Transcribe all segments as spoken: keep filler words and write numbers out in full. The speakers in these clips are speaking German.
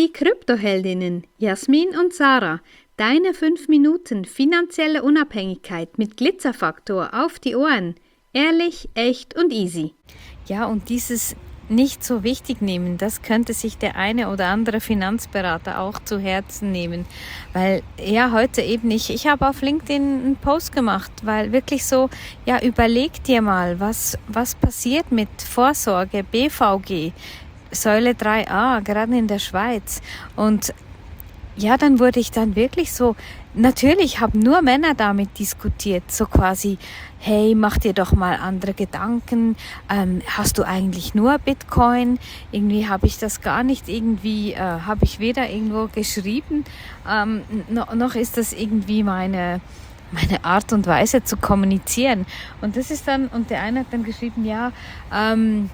Die Kryptoheldinnen Jasmin und Sarah. Deine fünf Minuten finanzielle Unabhängigkeit mit Glitzerfaktor auf die Ohren. Ehrlich, echt und easy. Ja, und dieses nicht so wichtig nehmen, das könnte sich der eine oder andere Finanzberater auch zu Herzen nehmen, weil ja heute eben nicht, ich habe auf LinkedIn einen Post gemacht, weil wirklich so, ja überleg dir mal, was, was passiert mit Vorsorge, B V G, Säule drei a, gerade in der Schweiz und ja, dann wurde ich dann wirklich so, natürlich haben nur Männer damit diskutiert, so quasi, hey, mach dir doch mal andere Gedanken, ähm, hast du eigentlich nur Bitcoin? Irgendwie habe ich das gar nicht irgendwie, äh, habe ich weder irgendwo geschrieben, ähm, no, noch ist das irgendwie meine meine Art und Weise zu kommunizieren. Und das ist dann, und der eine hat dann geschrieben, ja, ähm,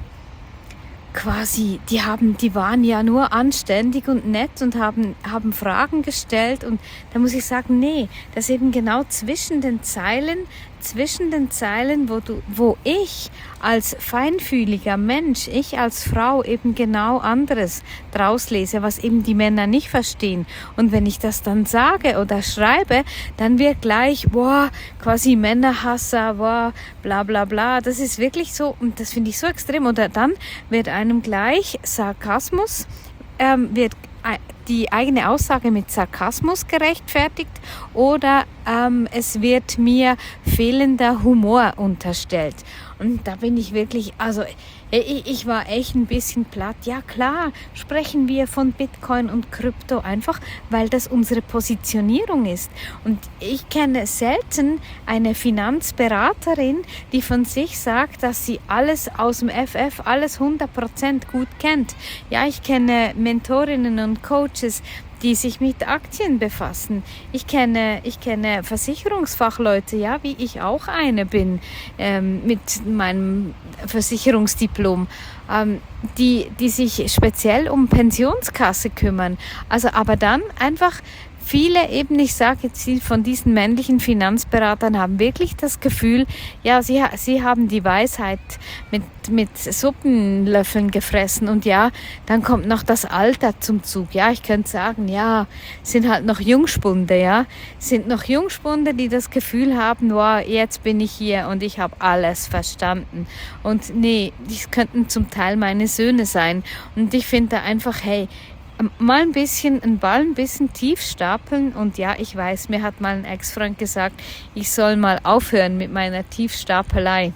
quasi, die haben, die waren ja nur anständig und nett und haben, haben Fragen gestellt und da muss ich sagen, nee, das ist eben genau zwischen den Zeilen, zwischen den Zeilen, wo du, wo ich als feinfühliger Mensch, ich als Frau eben genau anderes draus lese, was eben die Männer nicht verstehen. Und wenn ich das dann sage oder schreibe, dann wird gleich, boah, quasi Männerhasser, boah, bla bla bla. Das ist wirklich so, und das finde ich so extrem. Oder dann wird einem gleich Sarkasmus, ähm, wird die eigene Aussage mit Sarkasmus gerechtfertigt oder ähm, es wird mir fehlender Humor unterstellt. Und da bin ich wirklich, also ich, ich war echt ein bisschen platt. Ja klar, sprechen wir von Bitcoin und Krypto einfach, weil das unsere Positionierung ist. Und ich kenne selten eine Finanzberaterin, die von sich sagt, dass sie alles aus dem F F, alles hundert Prozent gut kennt. Ja, ich kenne Mentorinnen und Coaches, die sich mit Aktien befassen. Ich kenne, ich kenne Versicherungsfachleute, ja, wie ich auch eine bin, ähm, mit meinem Versicherungsdiplom, ähm, die, die sich speziell um Pensionskasse kümmern. Also, aber dann einfach viele eben, ich sage jetzt, von diesen männlichen Finanzberatern haben wirklich das Gefühl, ja, sie, sie haben die Weisheit mit, mit Suppenlöffeln gefressen und ja, dann kommt noch das Alter zum Zug. Ja, ich könnte sagen, ja, sind halt noch Jungspunde, ja, sind noch Jungspunde, die das Gefühl haben, wow, jetzt bin ich hier und ich habe alles verstanden. Und nee, das könnten zum Teil meine Söhne sein. Und ich finde da einfach, hey, mal ein bisschen, einen Ball ein bisschen tief stapeln und ja, ich weiß, mir hat mal ein Ex-Freund gesagt, ich soll mal aufhören mit meiner Tiefstapelei.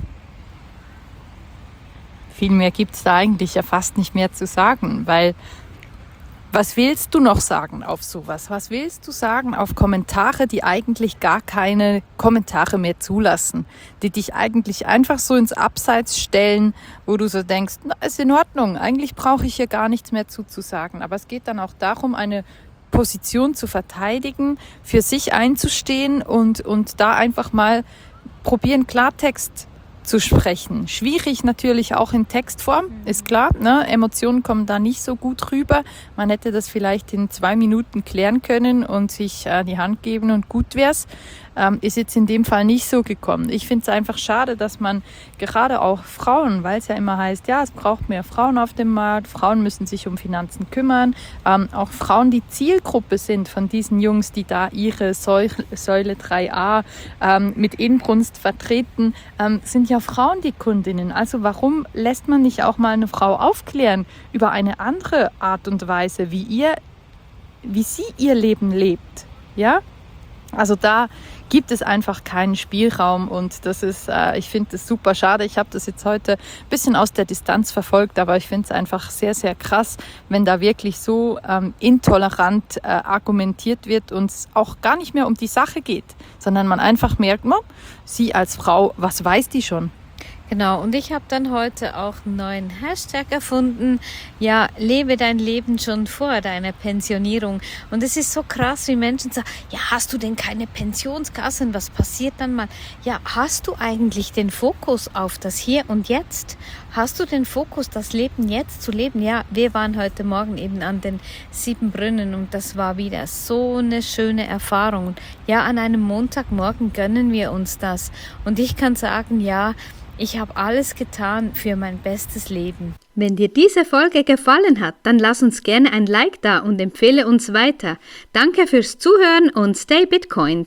Viel mehr gibt es da eigentlich ja fast nicht mehr zu sagen, weil was willst du noch sagen auf sowas? Was willst du sagen auf Kommentare, die eigentlich gar keine Kommentare mehr zulassen, die dich eigentlich einfach so ins Abseits stellen, wo du so denkst, na, ist in Ordnung, eigentlich brauche ich hier gar nichts mehr zuzusagen. Aber es geht dann auch darum, eine Position zu verteidigen, für sich einzustehen und, und da einfach mal probieren, Klartext zu sprechen. Schwierig natürlich auch in Textform, ist klar, ne? Emotionen kommen da nicht so gut rüber. Man hätte das vielleicht in zwei Minuten klären können und sich äh, die Hand geben und gut wär's. Ähm, ist jetzt in dem Fall nicht so gekommen. Ich finde es einfach schade, dass man gerade auch Frauen, weil es ja immer heißt, ja, es braucht mehr Frauen auf dem Markt, Frauen müssen sich um Finanzen kümmern, ähm, auch Frauen, die Zielgruppe sind von diesen Jungs, die da ihre Säule, Säule drei a ähm, mit Inbrunst vertreten, ähm, sind ja Frauen die Kundinnen. Also warum lässt man nicht auch mal eine Frau aufklären über eine andere Art und Weise, wie ihr, wie sie ihr Leben lebt, ja? Also da gibt es einfach keinen Spielraum und das ist, äh, ich finde das super schade. Ich habe das jetzt heute ein bisschen aus der Distanz verfolgt, aber ich finde es einfach sehr, sehr krass, wenn da wirklich so ähm, intolerant äh, argumentiert wird und es auch gar nicht mehr um die Sache geht, sondern man einfach merkt, oh, sie als Frau, was weiß die schon? Genau, und ich habe dann heute auch einen neuen Hashtag erfunden. Ja, lebe dein Leben schon vor deiner Pensionierung. Und es ist so krass, wie Menschen sagen, ja, hast du denn keine Pensionskassen? Was passiert dann mal? Ja, hast du eigentlich den Fokus auf das Hier und Jetzt? Hast du den Fokus, das Leben jetzt zu leben? Ja, wir waren heute Morgen eben an den Sieben Brunnen und das war wieder so eine schöne Erfahrung. Ja, an einem Montagmorgen gönnen wir uns das. Und ich kann sagen, ja, Ich habe alles getan für mein bestes Leben. Wenn dir diese Folge gefallen hat, dann lass uns gerne ein Like da und empfehle uns weiter. Danke fürs Zuhören und stay Bitcoin.